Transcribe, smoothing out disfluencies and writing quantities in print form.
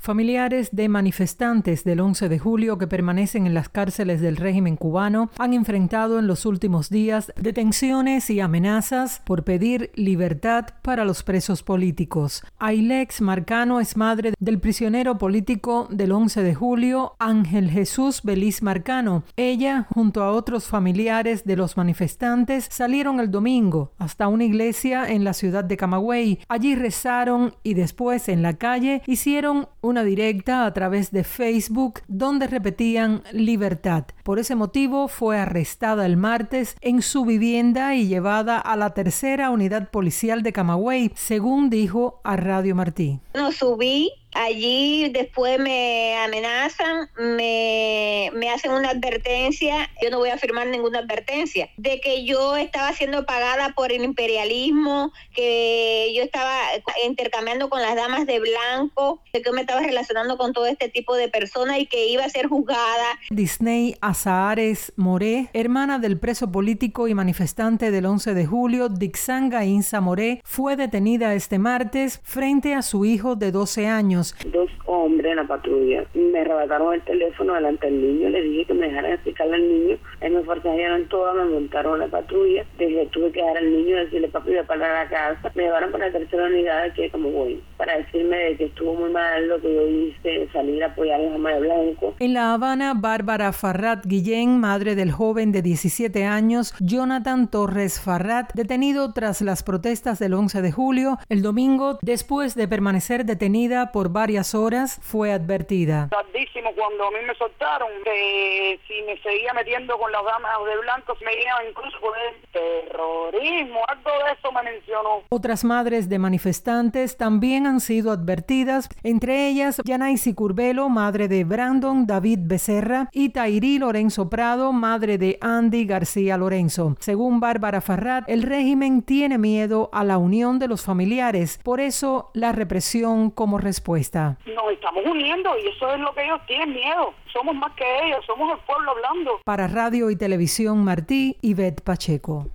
Familiares de manifestantes del 11 de julio que permanecen en las cárceles del régimen cubano han enfrentado en los últimos días detenciones y amenazas por pedir libertad para los presos políticos. Ailex Marcano es madre del prisionero político del 11 de julio, Ángel Jesús Beliz Marcano. Ella, junto a otros familiares de los manifestantes, salieron el domingo hasta una iglesia en la ciudad de Camagüey. Allí rezaron y después en la calle hicieron una directa a través de Facebook donde repetían libertad. Por ese motivo fue arrestada el martes en su vivienda y llevada a la tercera unidad policial de Camagüey, según dijo a Radio Martí. No subí. Allí después me amenazan, me hacen una advertencia, yo no voy a firmar ninguna advertencia, de que yo estaba siendo pagada por el imperialismo, que yo estaba intercambiando con las damas de blanco, de que me estaba relacionando con todo este tipo de personas y que iba a ser juzgada. Disney Azahares Moré, hermana del preso político y manifestante del 11 de julio, Dixan Gainza Moré, fue detenida este martes frente a su hijo de 12 años. Dos hombres en la patrulla me arrebataron el teléfono delante del niño, le dije que me dejaran explicarle al niño, me forcejearon todo, me montaron en la patrulla, tuve que dejar al niño, decirle papi voy a parar a la casa, me llevaron para la tercera unidad que como voy, para decirme de que estuvo muy mal lo que yo hice, salir a apoyar a la dama de blanco. En La Habana, Bárbara Farrat Guillén, madre del joven de 17 años, Jonathan Torres Farrat, detenido tras las protestas del 11 de julio, el domingo, después de permanecer detenida por varias horas, fue advertida. Tardísimo cuando a mí me soltaron, que si me seguía metiendo con las damas de blanco, me iban incluso por el terrorismo, algo de eso me mencionó. Otras madres de manifestantes también han sido advertidas, entre ellas Yanaisi Curbelo, madre de Brandon David Becerra, y Tairí Lorenzo Prado, madre de Andy García Lorenzo. Según Bárbara Farrat, el régimen tiene miedo a la unión de los familiares, por eso la represión como respuesta. Nos estamos uniendo y eso es lo que ellos tienen miedo. Somos más que ellos, somos el pueblo hablando. Para Radio y Televisión Martí, Ivette Pacheco.